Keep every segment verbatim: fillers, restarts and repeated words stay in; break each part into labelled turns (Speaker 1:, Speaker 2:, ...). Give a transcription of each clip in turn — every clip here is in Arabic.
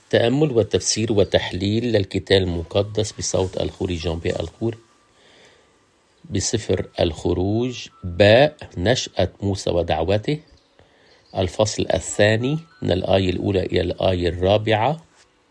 Speaker 1: تأمل وتفسير وتحليل للكتاب المقدس بصوت الخوري جان بي الخوري بسفر الخروج باء نشأة موسى ودعوته، الفصل الثاني من الآية الأولى إلى الآية الرابعة.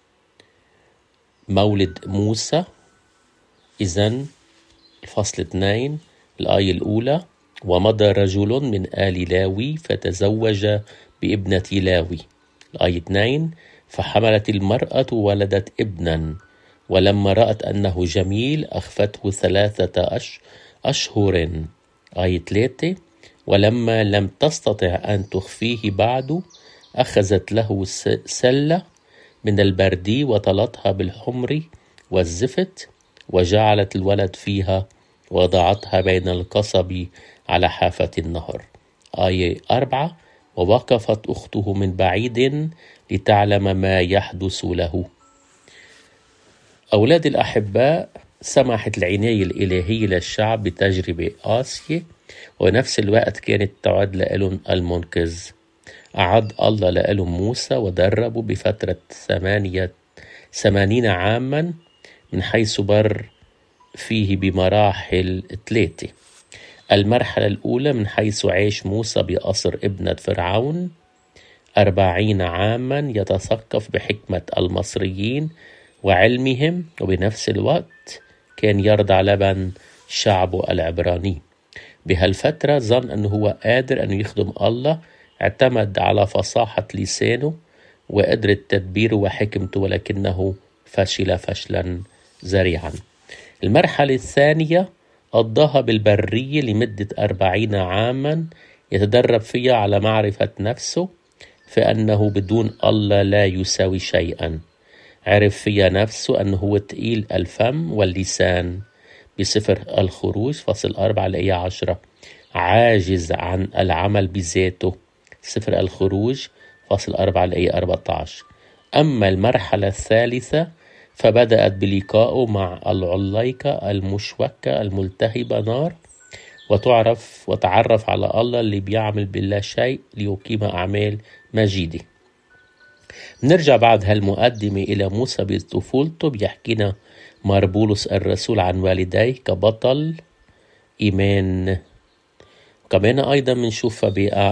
Speaker 1: مولد موسى. إذن الفصل اثنين الآية الأولى: ومضى رجل من آل لاوي فتزوج بابنة لاوي. الآية اثنين: فحملت المرأة وولدت ابنا، ولما رأت أنه جميل أخفته ثلاثة أش أشهر. آية ثلاثة: ولما لم تستطع أن تخفيه بعد أخذت له سلة من البردي وطلتها بالحمر والزفت، وجعلت الولد فيها وضعتها بين القصب على حافة النهر. آية أربعة: ووقفت أخته من بعيد لتعلم ما يحدث له. أولاد الأحباء، سمحت العناية الإلهية للشعب بتجربة قاسية، ونفس الوقت كانت تعد لهم المنقذ. أعد الله لهم موسى ودربه بفترة ثمانية ثمانين عاما، من حيث بر فيه بمراحل ثلاثة. المرحلة الأولى من حيث عاش موسى بقصر ابنة فرعون أربعين عاما يتثقف بحكمة المصريين وعلمهم، وبنفس الوقت كان يرضع لبن شعبه العبراني. بهالفترة ظن أنه هو قادر أن يخدم الله، اعتمد على فصاحة لسانه وقدرة تدبيره وحكمته، ولكنه فشل فشلا ذريعا. المرحلة الثانية قضاها بالبرية لمدة أربعين عاما يتدرب فيها على معرفة نفسه، فأنه بدون الله لا يساوي شيئا. عرف فيها نفسه أنه هو تقيل الفم واللسان. بسفر الخروج فصل أربعة الآية عشرة: عاجز عن العمل بذاته. سفر الخروج فصل أربعة الآية أربعة عشر. أما المرحلة الثالثة فبدأت بلقائه مع العليقة المشوكة الملتهبة نار، وتعرف وتعرف على الله اللي بيعمل بالله شيء ليقيم أعمال مجيدة. نرجع بعد هالمقدمة إلى موسى بطفولته. بيحكينا مار بولس الرسول عن والديه كبطل إيمان. كمان أيضا بنشوفها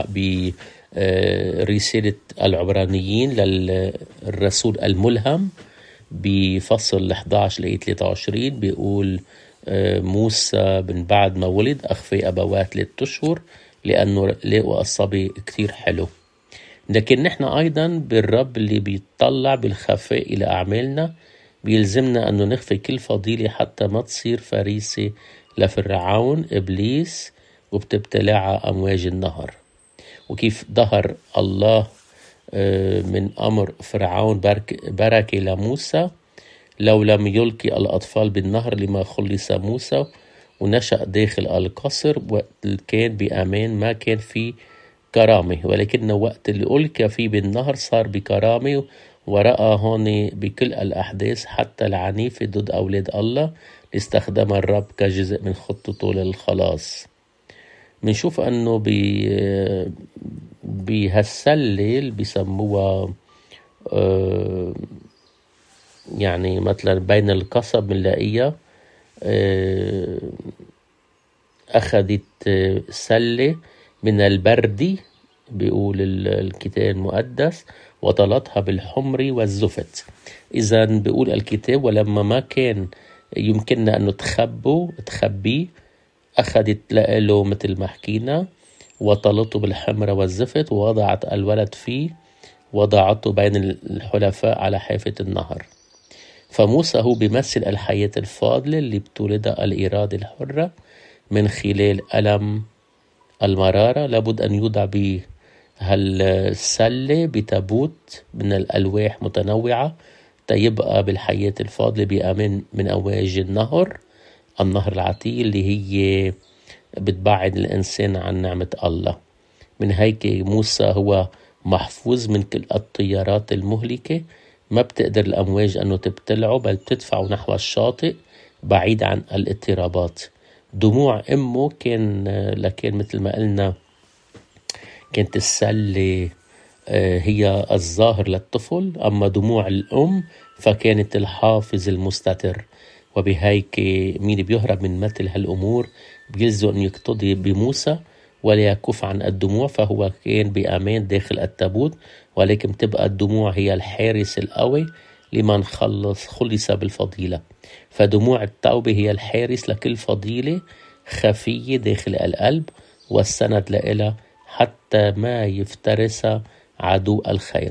Speaker 1: برسالة العبرانيين للرسول الملهم بفصل أحد عشر لآية ثلاثة وعشرين. بيقول موسى من بعد ما ولد أخفي أبواه ثلاثة أشهر لأنه لقوا الصبي كتير حلو. لكن نحن أيضا بالرب اللي بيطلع بالخفاء إلى أعمالنا بيلزمنا أنه نخفي كل فضيلة حتى ما تصير فريسة لفرعون إبليس وبتبتلعها أمواج النهر. وكيف ظهر الله من أمر فرعون بركة لموسى لو لم يلقي الأطفال بالنهر لما خلص موسى، ونشأ داخل القصر وقت كان بأمان، ما كان فيه كرامة، ولكن وقت اللي ألقى فيه بالنهر صار بكرامة. ورأى هون بكل الأحداث حتى العنيفة ضد أولاد الله استخدم الرب كجزء من خطته للخلاص. منشوف أنه بهالسلة اللي بيسموها آه يعني مثلا بين القصب بنلاقيها آه أخذت سلة من البردي، بيقول الكتاب المقدس، وطلتها بالحمر والزفت. إذا بيقول الكتاب ولما ما كان يمكننا أنه تخبوا تخبيه أخذت له مثل ما حكينا وطلته بالحمر والزفت، ووضعت الولد فيه وضعته بين الحلفاء على حافة النهر. فموسى هو بيمثل الحياة الفاضلة اللي بتولدها الإرادة الحرة من خلال ألم المرارة. لابد أن يوضع بهالسلة بتابوت من الألواح متنوعة تيبقى بالحياة الفاضلة بأمان من أمواج النهر النهر العتيق اللي هي بتبعد الإنسان عن نعمة الله. من هيك موسى هو محفوظ من كل الطيارات المهلكة، ما بتقدر الأمواج أنه تبتلعه، بل تدفعه نحو الشاطئ بعيد عن الاضطرابات. دموع أمه كان لكن مثل ما قلنا كانت السلة هي الظاهر للطفل، أما دموع الأم فكانت الحافز المستتر. وبهيك مين بيهرب من مثل هالأمور بيلزم أن يقتضي بموسى ولا يكف عن الدموع، فهو كان بأمان داخل التابوت، ولكن تبقى الدموع هي الحارس القوي لمن خلص خلص بالفضيلة. فدموع التوبة هي الحارس لكل فضيلة خفية داخل القلب والسند لإلها حتى ما يفترسها عدو الخير.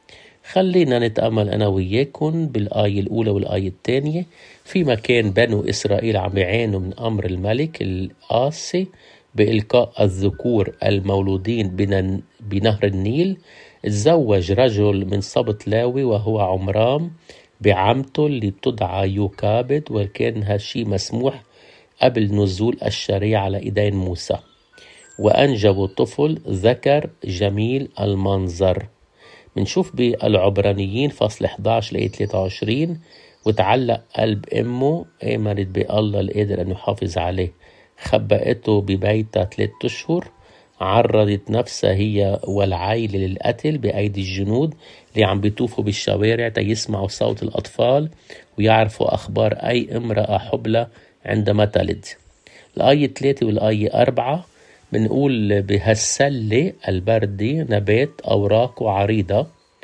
Speaker 1: خلينا نتأمل أنا وياكم بالآية الأولى والآية الثانية. فيما كان بنو إسرائيل عم يعانوا من أمر الملك القاسي بإلقاء الذكور المولودين بنهر النيل، تزوج رجل من سبط لاوي وهو عمرام بعمته اللي بتدعى يوكابد، وكان هالشي مسموح قبل نزول الشريعة على إيدين موسى. وأنجبوا طفل ذكر جميل المنظر. منشوف بالعبرانيين فصل إحدى عشر لآية ثلاثة وعشرين: وتعلق قلب أمه، آمنت بالله القادر أن يحافظ عليه، خبأته ببيتها ثلاثة أشهر، عرضت نفسها هي والعائلة للقتل بأيدي الجنود اللي عم بيطوفوا بالشوارع تيسمعوا صوت الأطفال ويعرفوا أخبار أي امرأة حبلى عندما تلد. الآية ثلاثة والآية أربعة بنقول: بهالسلة البردي نبات أوراقه عريضة،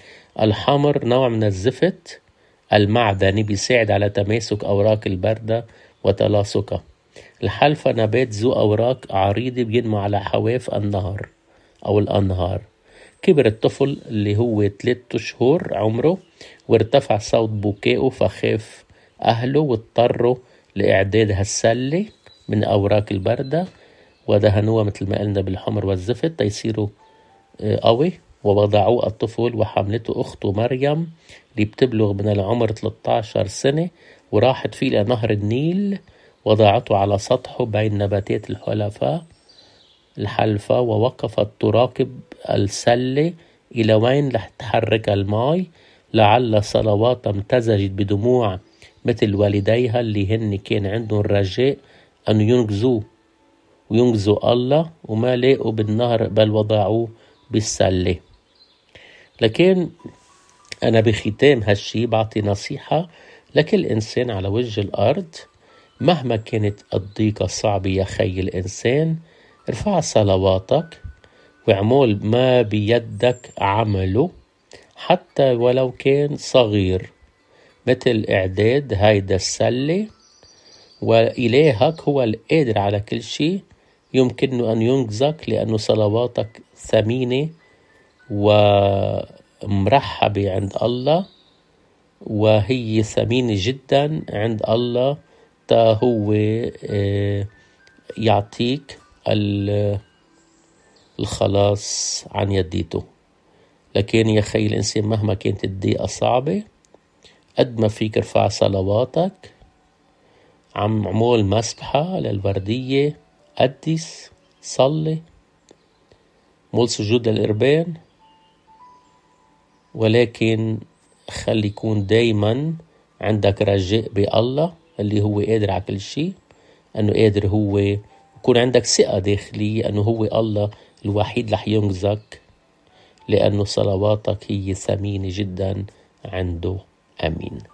Speaker 1: الحمر نوع من الزفت المعدني بيساعد على تماسك أوراق البردة وتلاصقها. الحلفة نبات ذو أوراق عريضة بينمو على حواف النهر أو الأنهار. كبر الطفل اللي هو ثلاثة أشهر عمره وارتفع صوت بكائه، فخاف أهله واضطروا لإعداد هالسلة من أوراق البردة ودهنوها مثل ما قلنا بالحمر والزفت تيصيروا قوي، ووضعوه الطفل وحملته أخته مريم اللي بتبلغ من العمر ثلاثة عشر سنة، وراحت فيه لنهر النيل وضعته على سطحه بين نباتات الحلفاء الحلفة، ووقفت تراقب السلة إلى وين رح تحرك الماء، لعل صلواتها امتزجت بدموع مثل والديها اللي هن كان عندهم رجاء أن ينقذوه وينقذوا الله، وما لاقوا بالنهر بل وضعوه بالسلة. لكن أنا بختام هالشي بعطي نصيحة لكل إنسان على وجه الأرض: مهما كانت الضيقة صعبة يا خي الإنسان، ارفع صلواتك واعمل ما بيدك عمله حتى ولو كان صغير، مثل إعداد هيدا السلة. وإلهك هو القادر على كل شيء، يمكنه أن ينقذك لأنه صلواتك ثمينة ومرحبة عند الله، وهي ثمينة جدا عند الله، تا هو يعطيك الخلاص عن يديته. لكن يا خي الإنسان مهما كانت الضيقة صعبة، قد ما فيك ارفع صلواتك، عم عمول مسبحة للوردية، قدس، صلي، مول سجود للقربان، ولكن خلي يكون دايما عندك رجاء بالله اللي هو قادر على كل شيء، أنه قادر هو، يكون عندك ثقة داخلية أنه هو الله الوحيد رح ينقذك، لأنه صلواتك هي ثمينة جدا عنده. آمين.